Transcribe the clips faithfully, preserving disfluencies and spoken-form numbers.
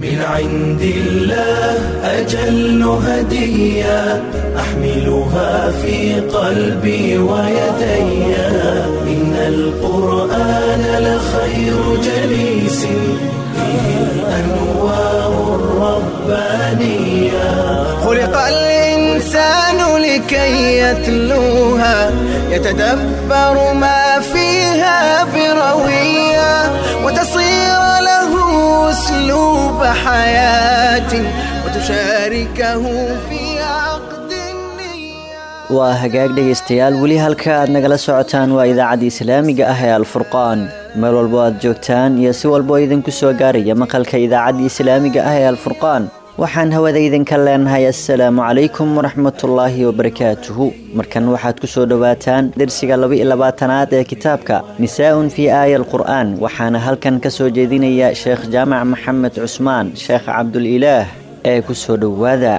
من عند الله أجل هدية أحملها في قلبي ويدي إن القرآن لخير جليس فيه الأنوار الربانية خلق الإنسان لكي يتلوها يتدبر ما فيها بروية وتصير له أسلوب حياة وتشاركه في عقد النية. waa hagaag dhegeystayaal weli halka aad nagala socotaan waa idaacada islaamiga ah ee Al-Furqaan meel walba aad joogtaan iyo si walba idinku soo gaaraya maqalka idaacada islaamiga ah ee Al-Furqaan waxaan hawada idinka leenahay assalaamu calaykum waraxmatullaahi wabarakaatuhu markan waxaad ku soo dhawaataan darsiga laba iyo labaatanaad ee kitaabka nisaa'un fi aayal qur'aan waxaana halkan ka soo jeedinaya sheekh jaamac maxamed cusmaan sheekh cabdul ilaah ee ku soo dhawaada.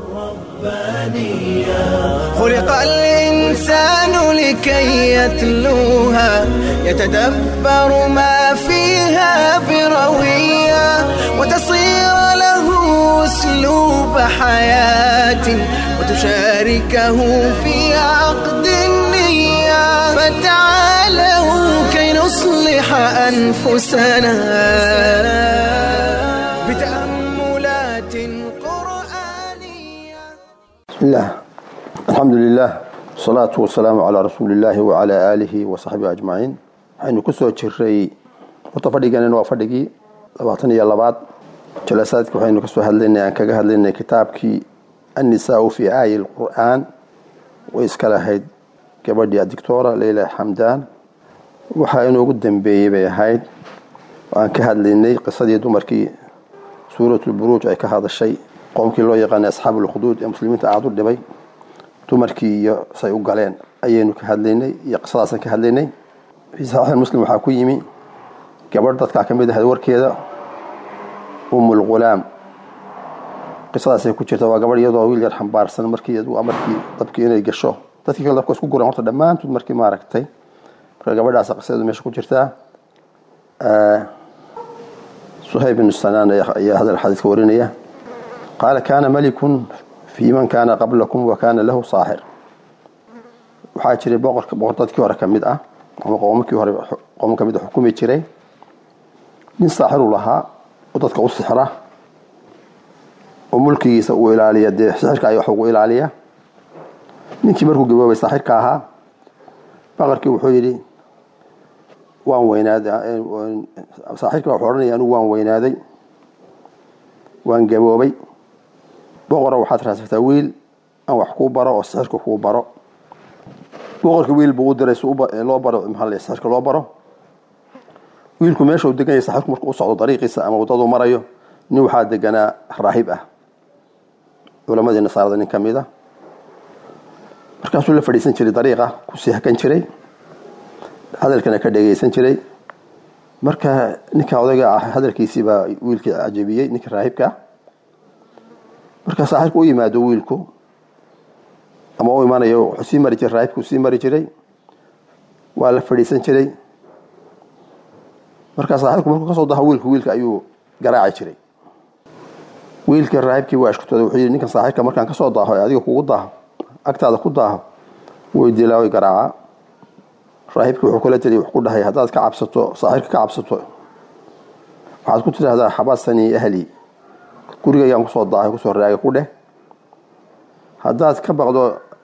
خلق الإنسان لكي يتلوها يتدبر ما فيها بروية وتصير له أسلوب حياة وتشاركه في عقد النية فتعالوا كي نصلح أنفسنا بتأملات قرآنية. بسم الله الحمد لله والصلاة والسلام على رسول الله وعلى آله وصحبه أجمعين. حين كسو جري وتفديغان waa fadhigi labaatan iyo labaad jalasaadka waxaynu ka soo hadlaynay aan kaga hadlaynay kitaabkii النساء في آي القرآن وإسكالا هيد gabadhii الدكتورة ليلى حمدان waxaynu ugu dambeeyay bay ahayd aan ka hadlaynay qisadii dumarkii suuratul buruuj ay ka hadashay qowmkii loo yaqaan asxaabul xuduud ee muslimiinta aad u dhibay dumarkii iyo say u galeen ayaynu ka hadlaynay iyo qisadaas ka hadlaynay fi sahih muslim waxa ku yimi gabadh dadka kamid ah warkeeda umul gulaam qisadaas ay ku jirta waa gabadh iyadoo wiil yar xambaarsan markii uu amarkii dabkii inay gasho dadkii kale dabka isku guran horta dhamaantood markii ma aragtay marka gabadhaas qisada meesha ku jirta ee Suhayb ibn Sanaan ayaa hada xadiis warinaya قال كان ملك في من كان قبلكم وكان له صاحر waxaa jiray boqorka boqortadkii hore kamid ah ama qoomkii hore qoom kamid ah xukuumi jiray nin saaxir u lahaa oo dadka u sixra oo mulkigiisa uu ilaaliya de sixirka ay wax ugu ilaaliya ninkii markuu gaboobay saaxirka ahaa boqorkii wuxuu yiri waan weynaaday saaxirka wuxuu oranayay anigu waan weynaaday waan gaboobay boqorka waxaad raasatay wiil aan wax ku baro oo sixirka ku baro boqorka wiil buu diray soo loo baro maxalli sixirka loo baro wiilku meesha uu degan yahay sixirku markuu socdo dariiqiisa ama wadada marayo nin waxa deganaa raahib ah culimada nasaarada nin kamida markaasuu la fadhiisan jiray dariiqa ku sii hakan jiray hadalkana ka dhageysan jiray marka ninka odayga ah hadalkiisii baa wiilkii ajabiyay ninka raahibka marka saaxirku u yimaado wiilku ama uu imaanayo xusii mari jiray raahibku sii mari jiray waa la fadhiisan jiray marka saaxirku markuu ka soo daho wiilku wiilka ayuu garaaci jiray wiilka raahibkii waa ishkutooday wuxuu yiri ninkan saaxirka markaan ka soo daaho adiga kugu daaho agtaada ku daaho way dilaaway garaaca raahibku wuxuu kula tiri wax ku dhahay hadaad ka cabsato saaxirka ka cabsato waxaad ku tiraahdaa xabasani ahli guriga ayaan ku soo daahay ku soo raagay ku dheh hadaad ka baqdo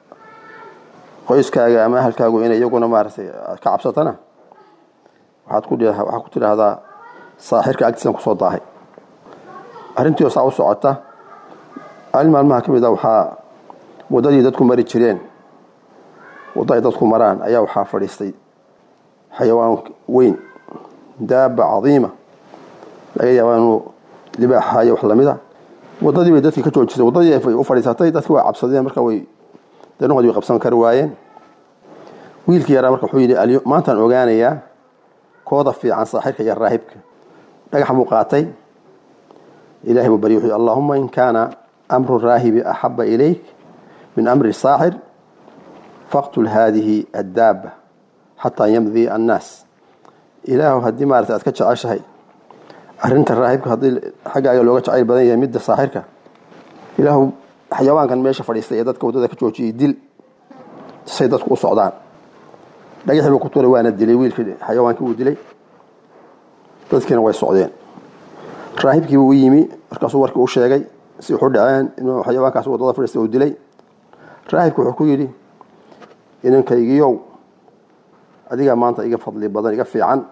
qoyskaaga ama ahalkaagu inay iyaguna maartay ka cabsatana waxaad ku dhigtaa waxa ku tiraahdaa saaxirka agtiisa ku soo daahay arintii oo saaw socota almaalmaha kamid ah waxa wadadii dadku mari jireen wadada dadku maraan ayaa waxa fadhiistay xayawaan weyn daaba cadiima laga yaabo inuu libaaxa iyo wax lamida wadadii bay dadkii ka joojisay wadadii ay u fadhiisatay dadkii waa cabsadeen marka way danoqod way qabsan kar waayeen wiilkii yaraa marka wuxuu yiri maantaan ogaanayaa kooda fiican saaxirka iyo raahibka dhagax muu qaatay ilaahi buu bari wuxuu allahumma in kana amru raahibi ahabba ilayk min amri saaxir faqtul hadhihi ad-dabba hatta yamdi an-nas ilaahu hadii maartay aad ka jeceshahay arrinta raahibka haddii xaggaaga looga jacayl badan yahay midda saaxirka ilaahu xayawaankan meesha fadhiistay ee dadka wadada ka joojiyay dil say dadku u socdaan dhagaxii ku tuuray waana dilay wiilkii xayawaankii uu dilay dadkina way socdeen raahibkii uu yimi markaasuu warkii u sheegay si wuxuu dhaceen inuu xayawaankaas wadada fadhiistay uu dilay raahibku wuxuu ku yidhi inankaygiyow adiga maanta iga fadli badan iga fiican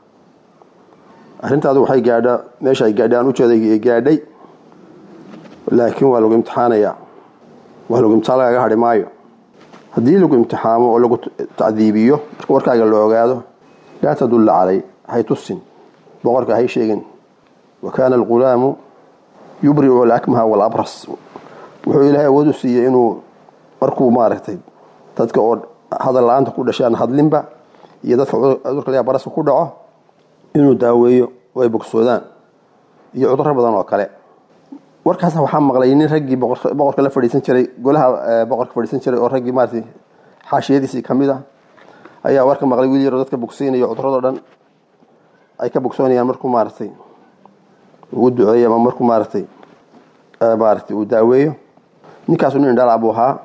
arrintaadu waxay gaadhaa meesha ay gaadhaan u jeeday gaadhay laakiin waa lagu imtixaanayaa waa lagu imtixaan lagaga hadhi maayo haddii lagu imtixaamo oo lagu tacdiibiyo marka warkaaga la ogaado laa tadulla calay hay tusin boqorka hay sheegin wakaana alghulaamu yubri'u alakmaha walabras wuxuu ilaahay awood u siiyey inuu markuu maaragtay dadka oo hadal la'aanta ku dhashaan hadlinba iyo dadka cudurka la baraska ku dhaco inuu daaweeyo oo ay bogsoodaan iyo cudurro badan oo kale warkaas waxaa maqlay nin raggii boqorka la fadhiisan jiray golaha boqorka fadhiisan jiray oo raggii maartay xaashiyadiisii kamid ah ayaa warka maqlay wiil yar dadka bogsiinayo cudurrada dhan ay ka bogsoonayaan markuu maartay uu duceeyo ama markuu maartay maartay uu daaweeyo ninkaas uu nin dhalac buu ahaa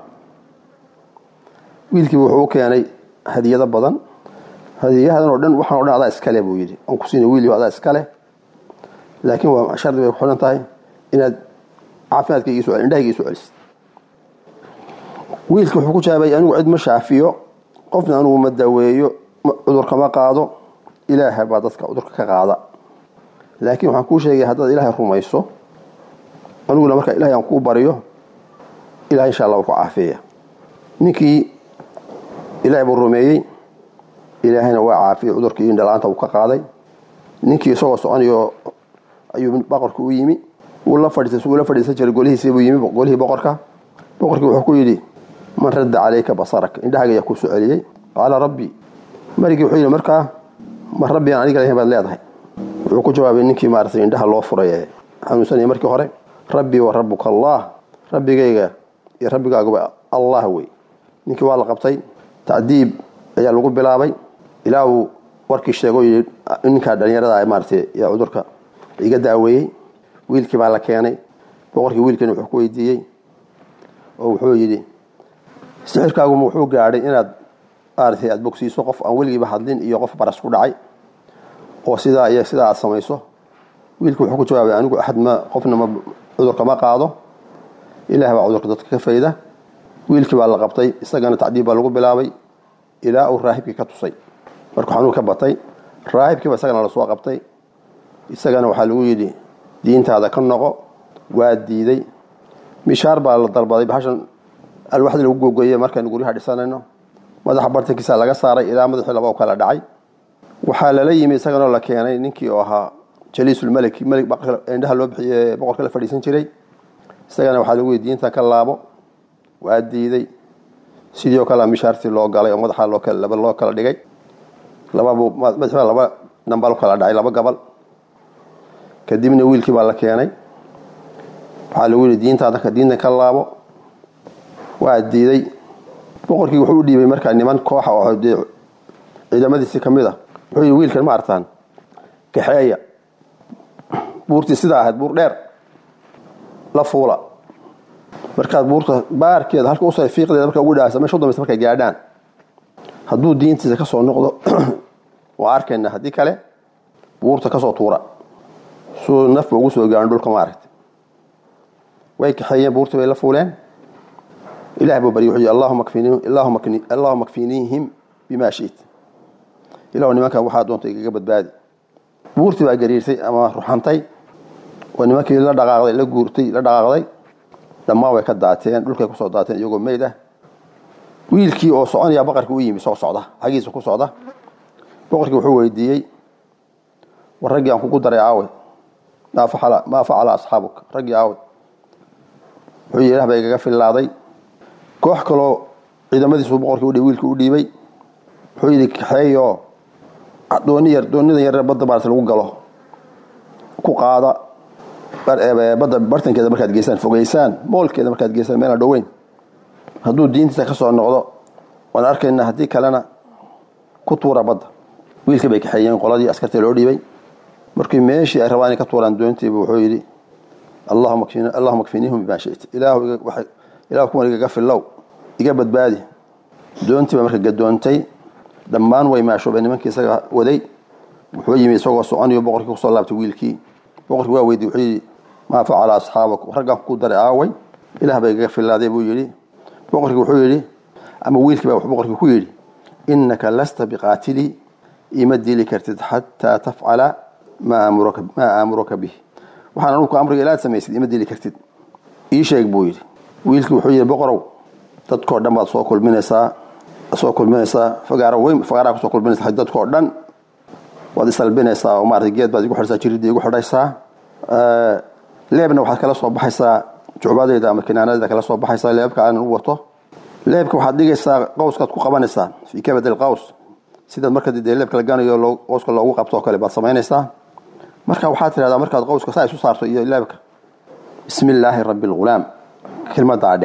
wiilkii wuxuu keenay hadiyado badan hadiyadan oo dhan waxaan oo dhan adaa iskale buu yiri aan ku siinay wiil adaa iskale laakiin waa shardi way xulan tahay inaad caafimaadkayga soo indhahayga soo celisid wiilku wuxuu ku jawaabay anigu cid ma shaafiyo qofna anigu ma daweeyo cudurka ma qaado ilaahay baa dadka cudurka ka qaada laakiin waxaan ku sheegay haddaad ilaahay rumayso aniguna marka ilaahay aan ku bariyo ilaahay insha Allah wuu ku caafiyaa ninkii ilaahay buu rumeeyay ilaahayna waa caafiyay cudurkii indhalaanta uu ka qaaday ninkii soo soconayo ayuu boqorku u yimi uu la fadhiistay uu la fadhiistay jiray golihiisa buu yimi golihii boqorka boqorkii wuxuu ku yiri man radda alayka basarak indhahaga yaa ku soo celiyay qala rabbi markii wuxuu yiri markaa ma rabbi aan aniga leeyahay leedahay wuxuu ku jawaabay ninkii maartay indhaha loo furay xanuunsanay markii hore rabbi wa rabbuka allah rabbigayga iyo rabbigaaga allah way ninkii waa la qabtay تعذيب ayaa lagu bilaabay ilaa uu warkii sheegay ninka dhalinyarada ay maartay ya cudurka iga daaweeyay wiilkii baa la keenay boqorkii wiilkana wuxuu ku weydiiyay oo wuxuu yiri sixirkaagu wuxuu gaaray inaad aartay aad bogsiiso qof aan weligiiba hadlin iyo qof baras ku dhacay oo sidaa iyo sidaa aad samayso wiilku wuxuu ku jawaabay anigu ahad ma qofna ma cudurka ma qaado ilaahay baa cudurka dadka ka fayda wiilkii baa la qabtay isagana tacdiib baa lagu bilaabay ilaa uu raahibkii ka tusay markuu xanuun ka batay raahibkii baa isagana la soo qabtay isagana waxa lagu yiri diintaada ka noqo waa diiday mishaar baa la dalbaday bahashan alwaxda lagu googooyay markaan guriga dhisanayno madaxa bartankiisa laga saaray ilaa madaxii laba kala dhacay waxa la yimi isagana la keenay ninkii oo ahaa jaliisul malik malik indhaha loo bixiyay boqorka la fadhiisan jiray isagana waxa lagu yiri diinta ka laabo waa diiday sidoo kale mishaarti loo galay oo madaxa loo kala laba loo kala dhigay laba madaxa laba nambal kala dhacay laba gabal kadibna wiilkii baa la keenay waxa lagu yiri diintaada ka diinta ka laabo waa diiday boqorkii wuxuu u dhiibay markaa niman koox oo ciidamadiisa kamid ah wuxuu yiri wiilkan ma artaan kaxeeya buurti sida ahayd buur dheer la fuula marka buurta baarkeeda halka uu soo fiiqdeeda marka ugu dhaasay meesha dambe marka gaadhaan haduu diintiisa ka soo noqdo waa arkayna hadii kale buurta ka soo tuura soo naf ugu soo gaadhan dhulka maaragtay way kaxeeyeen buurta way la fuuleen ilaahay buu bariyo wuxuu allahumma kfinihim allahumma kni allahumma kfinihim bima shiit ilaahu nimanka waxa doonta iga badbaadi buurtii baa gariirsay ama ruxantay oo nimankii la dhaqaaqday la guurtay la dhaqaaqday dhammaan way ka daateen dhulkay ku soo daateen iyagoo meyd ah wiilkii oo soconaya boqorkii u yimi soo socda xagiisa ku socda boqorkii wuxuu weydiiyay waragii aan kugu daray aawe ma faala ma faala asxaabuk ragii aawe wuxuu yiraahdaa bay kaga filaaday koox kale ciidamadiisu boqorkii u dhibay wiilkii u dhibay wuxuu yiri kaxeeyo dooni yar doonida yar badda baarta lagu galo ku qaada badda bartankeeda markaad geysaan fogeysaan moolkeeda markaad geysaan meel dhaweyn haduu diintiisa ka soo noqdo waan arkaynaa hadii kalena ku tuura badda wiilkii bay kaxeeyeen qoladii askarta loo dhibay markii meeshii ay rabaan ka tuuraan doontii wuxuu yiri Allahumma kfina Allahumma kfinihum bima shi'ta ilaahu waxa ilaahu kuma iga filow iga badbaadi doontii markay gadoontay dhammaan way maashoobeen nimankii isaga waday wuxuu yimi isagoo soconayo boqorkii ku soo laabtay wiilkii boqorkii waa weydiiyay wuxuu yiri ma facala asxaabaku ragga ku daray aaway ilaah bay iga filaaday buu yiri boqorkii wuxuu yiri ama wiilkii baa boqorkii ku yiri innaka lasta biqatili imaddi likartid hatta taf'ala ma amuruka ma amuruka bihi waxaan anu ku amriga ilaad sameeyay imaddi likartid ii sheeg buu yiri wiilkii wuxuu yiri boqorow dadkoo dhan baad soo kulminaysaa soo kulminaysaa fagaara weyn fagaara ku soo kulminaysaa dadkoo dhan waad isalbinaysaa oo maartay geed baad igu xirsaa jiridii igu xidhaysaa ee leebna waxaad kala soo baxaysaa jucbadeeda ama kinaanada kala soo baxaysaa leebka aan u wato leebka waxaad dhigaysaa qowskaad ku qabanaysaa fi kabad alqaws sida marka dii leebka la ganayo loo qowska loogu qabto kale baad sameynaysaa marka waxaad tiraahdaa markaad qowska saa isu saarto iyo leebka bismillaahir rabbil ghulaam kelmada aade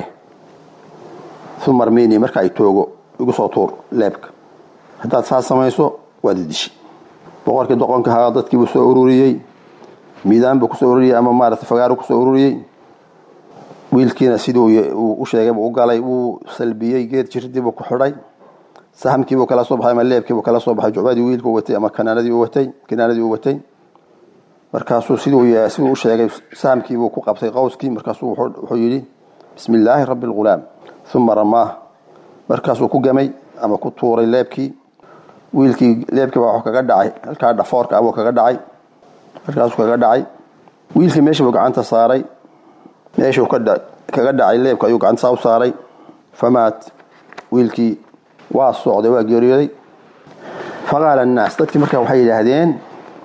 thumma armini marka ay toogo ugu soo tuur leebka hadaad saa samayso waad dishi boqorkii doqonka haa dadkii uu soo ururiyay miidaan buu ku soo ururiyay ama maartay fagaaro ku soo ururiyay wiilkiina sidoo uu sheegay uu galay uu salbiyay geed jirdii buu ku xidhay sahamkii buu kala soo baxay ama leebkii buu kala soo baxay jucbadii wiilku watay ama kanaanadii uu watay kanaanadii uu watay markaasuu sidoo uu sidoo uu sheegay sahamkii buu ku qabtay qowskii markaasuu wuxuu yiri bismillaahir rabbil ghulaam thumma ramaa markaasuu ku gamay ama ku tuuray leebkii wiilkii leebkii baa kaga dhacay halka dhafoorka abuu kaga dhacay markaasuu kaga dhacay wiilkii meeshii buu gacanta saaray meeshii kaga dhacay leebka ayuu gacanta u saaray famaat wiilkii waa socday waa geeriyooday faqala an-nas dadkii markaa waxay yiraahdeen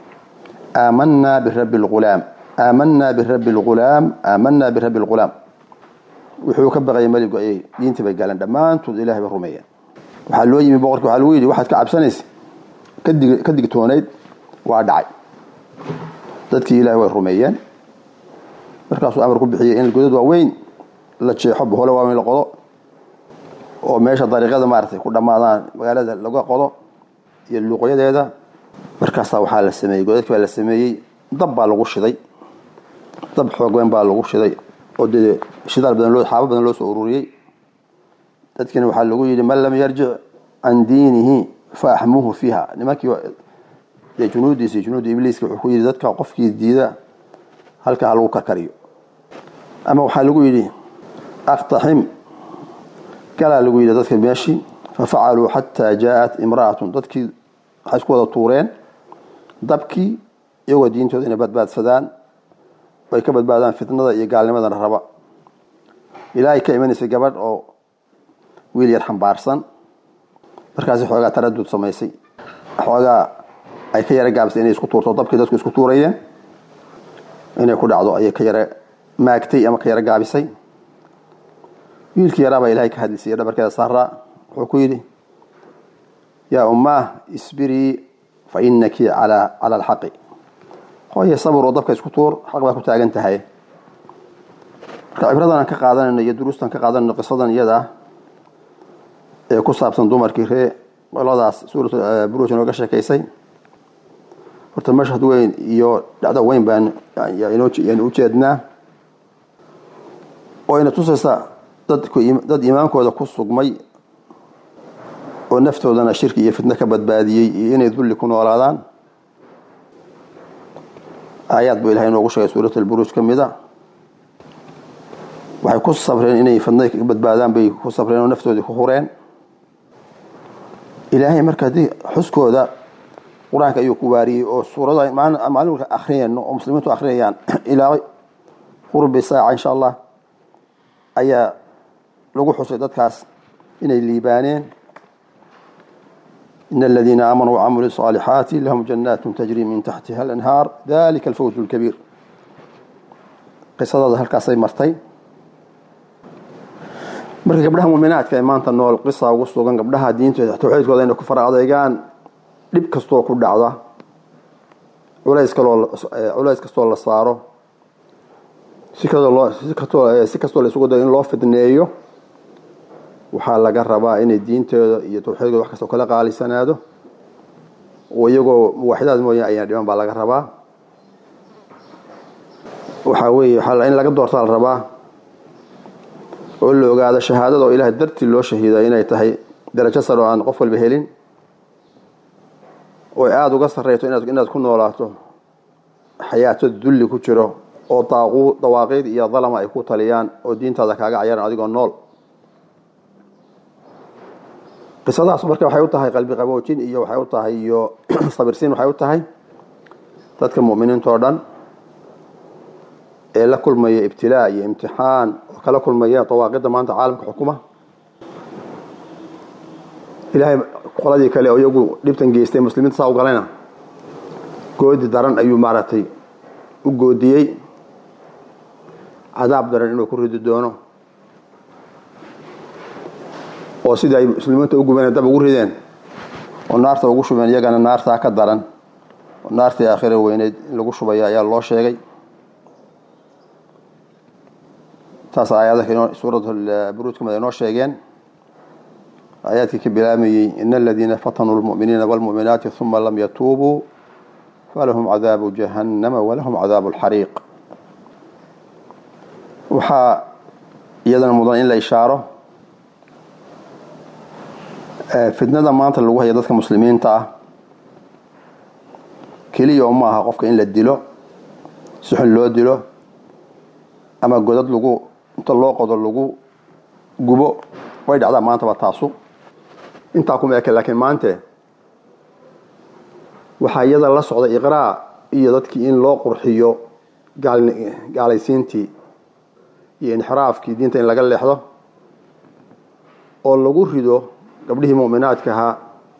aamanna bi rabbil ghulaam aamanna bi rabbil ghulaam aamanna bi rabbil ghulaam wuxuu ka baqay maligu ay diinta bay galan dhamaantood ilaahay bay rumeeyeen waxa loo yimi boqorku waxa loo yiri waxaad ka cabsanaysid ka dig ka digtoonayd waa dhacay dadkii ilaahay way rumeeyeen markaasuu amar ku bixiyay in godad waaweyn la jeexo boholo waaweyn la qodo oo meesha dariiqada maartay ku dhamaadaan magaalada laga qodo iyo luuqyadeeda markaas waxa la sameeyay godadkii la sameeyay dab baa lagu shiday dab xoog weyn baa lagu shiday oo dee shidaal badan loo xaabo badan loo soo ururiyay dadkina waxa lagu yiri man lam yarji an diinihi fa ahmuhu fiha nimankii ee junuudiisi junuudi ibliiska wuxuu ku yiri dadka qofkii diida halka lagu karkariyo ama waxa lagu yiri aqtahim kala lagu yiri dadka meeshii fa fa'alu hatta jaat imra'atun dadkii waxay isku wada tuureen dabkii iyagoo diintooda inay badbaadsadaan way ka badbaadaan fitnada iyo gaalnimada raba ilaahay ka imanaysa gabadh oo wiil yar xambaarsan markaas xoogaa taraddud samaysay xoogaa ay ka yara gaabsay inay isku tuurto dabkii dadku isku tuurayeen inay ku dhacdo ay ka yara maagtay ama ka yara gaabisay wiilkii yaraaba ilaahay ka hadlisay dhabarkeeda saara wuxuu ku yiri ya umma isbiri fa innaki ala ala alhaqi hooyo sabir oo dabka isku tuur xaq baa ku taagan tahay ka ibradan ka qaadanayna iyo duruustan ka qaadanayna qisadan iyada ee ku saabsan dumarkii ree waladaas suurada buruuj nooga sheekaysay horta mashhad weyn iyo dhacdo weyn baan inoo u jeednaa oo ina tusaysa dadku dad iimaankooda ku sugmay oo naftoodana shirki iyo fitna ka badbaadiyay inay dulli ku noolaadaan ayad buu ilaahay noogu sheegay suurada buruuj kamida waxay ku sabreen inay fitna ka badbaadaan bay ku sabreen oo naftoodii ku hureen ilaahay markaa di xuskooda quraanka ayuu ku waariyay oo suurada maalin akhriyeen oo muslimiintu akhriyaan ilaa qurbi saaca insha Allah ayaa lagu xusay dadkaas inay liibaaneen إن الذين آمنوا وعملوا الصالحات لهم جنات تجري من تحتها الأنهار ذلك الفوز الكبير قصة هذا الكاسي مرتين marka gabdhaha muuminaadka ay maanta nool qisa ugu sugan gabdhaha diinta tawxiidkooda inay ku faracdeegaan dib kasto ku dhacda culays kale culays kasto la saaro si kale loo si kasto si kasto la isugu dayo in loo fidneeyo waxa laga rabaa inay diinteeda iyo tawxiidkooda wax kasto kala qaalisanaado oo iyagoo waaxidad mooyaan ayaan dhiman baa laga rabaa waxa weeye waxa in laga doorto la rabaa oo la ogaado shahaadada oo Ilaahay dartii loo shahiiday inay tahay darajo sare oo aan qof walba helin oo aad uga sarreeyo inaad inaad ku noolaato xayaato dulli ku jiro oo taaqu dawaaqid iyo dalama ay ku taliyaan oo diintaada kaaga cayaaran adigoo nool qisadaas marka waxay u tahay qalbi qaboojin iyo waxay u tahay iyo sabirsiin waxay u tahay dadka muuminiinta oo dhan ee la kulmaya ibtilaa iyo imtixaan oo kala kulmaya dawaaqida maanta caalamka xukuma ilaahay qoladii kale oo iyagu dhibtan geystay muslimiinta saa u galayna goodi daran ayuu maaratay u goodiyay cadaab daran inuu ku ridi doono oo sidii ay muslimiinta u gubeen dab ugu rideen oo naarta ugu shubeen iyagana naarta ka daran oo naartii aakhira weyneed in lagu shubaya ayaa loo sheegay taas aayadaha suuratul buruuj kuma inoo sheegeen آياتك كبلامي إن الذين فتنوا المؤمنين والمؤمنات ثم لم يتوبوا فلهم عذاب جهنم ولهم عذاب الحريق وحا يدنا مضان إلا إشارة فتنة مانتا اللي وهي يددك مسلمين تا كلي يومها قفك إلا الدلو سحن لو الدلو أما قدد لغو انت اللو قدر لغو قبو ويد عذاب مانتا بتاسو inta kuma eekay laakiin maanta waxa iyada la socda iqraa iyo dadkii in loo qurxiyo gaalaysiintii iyo inxiraafkii diinta in laga leexdo oo lagu rido gabdhihii muuminaadka ahaa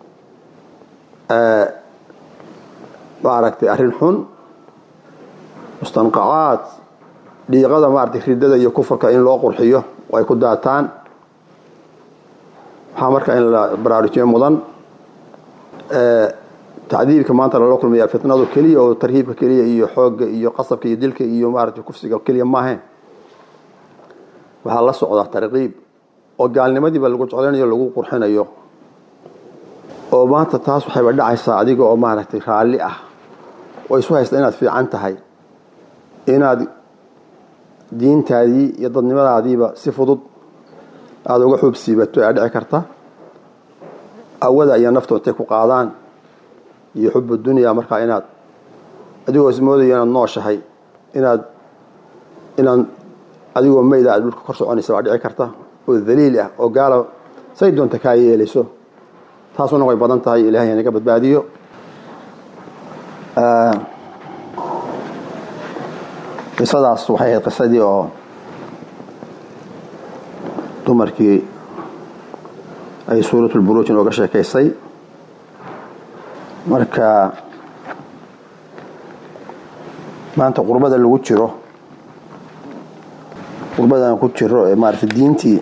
ee baaragtay arrin xun mustanqacaad dhiiqada maartay ridada iyo kufurka in loo qurxiyo oo ay ku daataan marka in la baraarujiyo mudan ee tacdiibka maanta la kulmay fitnadu kaliya oo tarhiibka kaliya iyo xoog iyo qasabka iyo dilka iyo maartay kufsiga kaliya ma ahayn waxa la socda tarqiib oo gaalnimadii lagu jeclanayo lagu qurxinayo oo maanta taas waxay dhacaysaa adiga oo maartay raali ah oo isu haysta inaad fiican tahay inaad diintaadii iyo dadnimadaadiiba si fudud aad uga xubsiibato ay dhici karta awada iyo naftoodta ku qaadaan iyo xubbu dunya marka inaad adigoo ismoodayo inaad nooshahay inaad inaan adigoo meeyda aad dhulka kor soconaysa waa dhici karta oo daliil ah oo gaalo say doonta ka yeelayso taasuna way badan tahay ilaahay inaga badbaadiyo ah qisadaas waxay ahayd qisadii oo dumarkii ay suuratul buruuj inooga sheekaysay marka maanta qurbada lagu jiro qurbadan ku jiro ee maartay diintii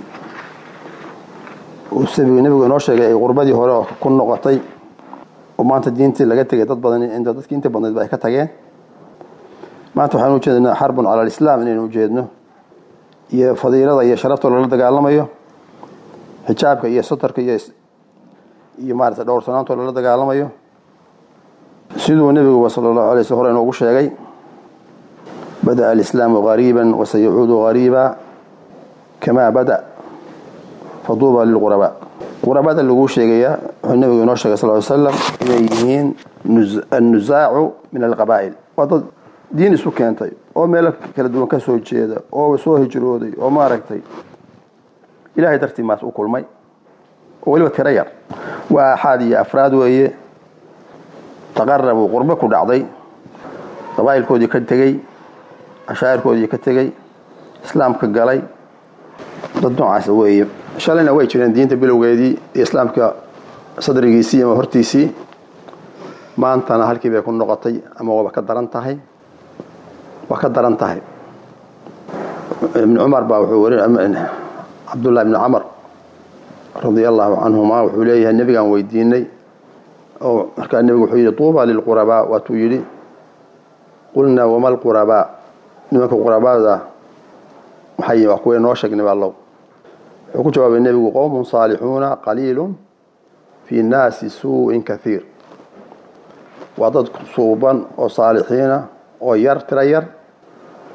oo sabiga nabiga inoo sheegay ay qurbadii hore ku noqotay oo maanta diintii laga tagay dad badan inta dadkii inta badan ay ka tageen maanta waxaan u jeednaa xarbun cala al-islaam inaynu u jeedno iyo fadiilada iyo sharafta loo dagaalamayo xijaabka iyo satarka iyo iyo maarta dhowrsanaanta loo dagaalamayo sidoo nabiga sallallahu alayhi wasallam inuu sheegay bada al-islaam ghariban wa sayuudu ghariba kama bada faduba lil ghuraba ghurabada lagu sheegaya nabiga inoo sheegay sallallahu alayhi wasallam inay yihiin an-nuzaa'u min al-qaba'il wad diin isu keentay oo meel kala duwan ka soo jeeda oo soo hijrooday oo maaragtay ilaahay dartii maas u kulmay oo waliba tira yar waa xaadi afraad weeye taqarrabu qurba ku dhacday qabaa'ilkoodii ka tagay ashaarkoodii ka tagay islaamka galay dad noocaas weeye shalayna way jireen diinta bilowgeedii islaamka sadrigiisii ama hortiisii maantana halkii bay ku noqotay ama waba ka daran tahay وكا درنتahay ابن عمر با wuxuu warin عبد الله بن عمر رضي الله عنهما wuxuu leeyahay nabigan weydiinay oo marka nabigu wuxuu yiri tuuba lil quraba wa tu yiri qulna wa mal quraba nimanka qurabada waxay wax ku noo sheegnay wallow wuxuu ku jawaabay nabigu qawmun salihuna qalilun fi nasi su'in kathir wa dad suuban oo saalihiina oo yar tira yar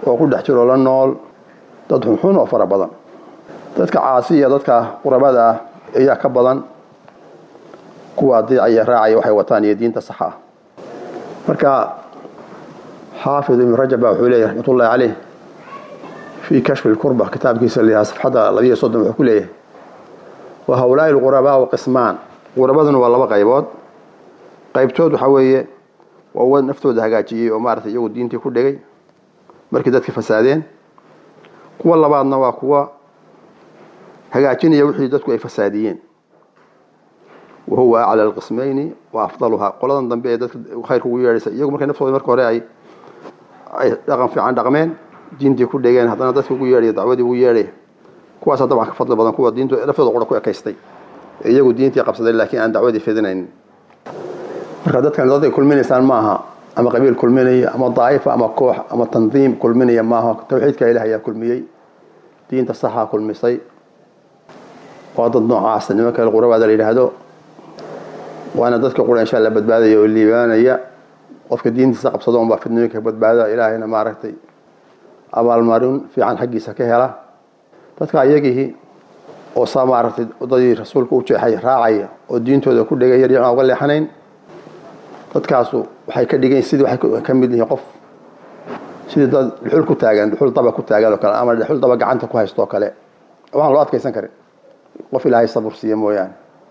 oo ku dhex jiro la nool dad xun oo fara badan dadka caasiya dadka qurabada ah ayaa ka badan kuwa diicaya raacaya waxay wataan iyo diinta sax ah marka حافظ ابن رجب وحوليه رحمة الله عليه في كشف الكربة كتاب كيس اللي صفحة الذي صدم وحوليه وهؤلاء الغرباء وقسمان غرباء والله قيبات قيبتود وحوية وهو نفتو دهجاتي ومارث يو دينتي كل جاي مركزات فسادين والله بعضنا وقوة هجاتين يوحي دتكو أي فساديين وهو على القسمين وأفضلها قلنا ضمبي دت وخير هو يرس يوم مركز نفتو مركز راعي ay dhaqan fiican dhaqmeen diintii ku dhageen hadana dadku ugu yeeray dacwadii ugu yeeray kuwaas hadaba ka fadli badan kuwa diintu laftooda qora ku ekeystay iyagu diintii qabsaday laakiin aan dacwadii fidinayn marka dadkan dad ay kulminaysan maaha ama qabiil kulminaya ama daaifa ama koox ama tandiim kulminaya maaha tawxiidka ilaahay ayaa kulmiyay diinta saxa kulmisay oo dad noocaas nimanka qurabada la yiraahdo waana dadka quraan insha Allah badbaadayo oo liibaanaya qofka diintiisa qabsado oo fidnooyinka badbaada ilaahayna ma aragtay abaal marin fiican xaqiisa ka hela dadka ayagihi oo saamaartay wadadii rasuulku u jeexay raacay oo diintooda ku dhagay yar aan uga leexanayn dadkaasu waxay ka dhigeen sidii waxay ka mid yihiin qof sidii dad xul ku taagan xul daba ku taagan oo kale ama xul daba gacanta ku haysto kale waxaan loo adkaysan karin qof ilaahay sabr siiyo mooyaan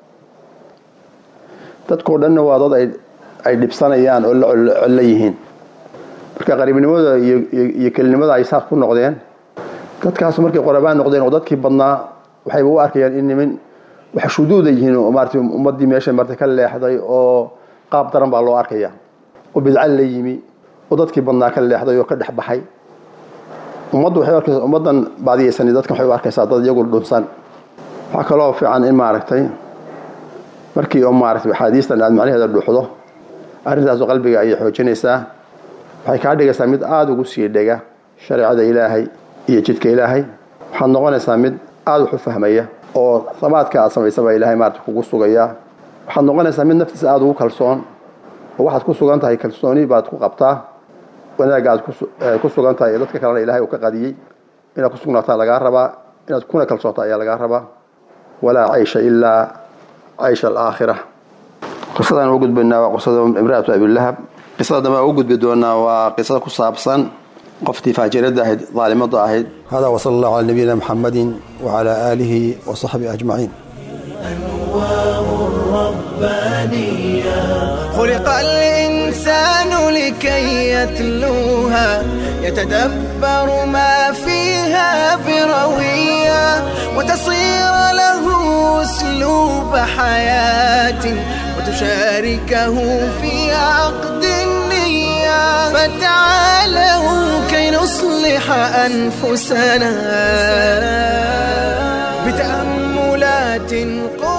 dadkoo dhan waa dad ay ay dhibsanayaan oo la yihiin marka qariibnimada iyo iyo kelinimada ay sax ku noqdeen dadkaas markay qorabaan noqdeen oo dadkii badnaa waxay u arkayaan in niman wax shuduud yihiin oo maartay ummadii meesha martay ka leexday oo qaab daran baa loo arkaya oo bidca la yimi oo dadkii badnaa ka leexday oo ka dhaxbaxay ummaddu waxay arkaysaa ummadan baadiyaysan dadkan waxay u arkaysaa dad iyagu dhunsan waxa kale oo fiican in maartay markii oo maartay xadiistan aad macnaheeda dhuuxdo arrintaas qalbiga ay xoojinaysaa waxay ka dhigaysaa mid aad ugu sii dhaga shariicada ilaahay iyo jidka ilaahay waxaad noqonaysaa mid aad u fahmaya oo sabaadka aad samaysaba ilaahay maarta kugu sugaya waxaad noqonaysaa mid naftiisa aad ugu kalsoon oo waxaad ku sugan tahay kalsooni baad ku qabtaa wanaag aad ku sugan tahay dadka kalena ilaahay uu ka qadiyay inaad ku sugnaataa laga rabaa inaad kuna kalsoontaa ayaa laga rabaa walaa aisha illaa aisha al-aakhirah قصة وجود بيننا وقصة امرأة أبي اللهب قصة ما وجود بدونا وقصة كصابصا قفتي فاجرة داهد ظالمة ضاهد هذا وصلى الله على نبينا محمد وعلى آله وصحبه أجمعين أنوار الربانية خلق الإنسان لكي يتلوها يتدبر ما فيها بروية وتصير له أسلوب حياة وتشاركه في عقد النية فتعالوا كي نصلح أنفسنا بتأملات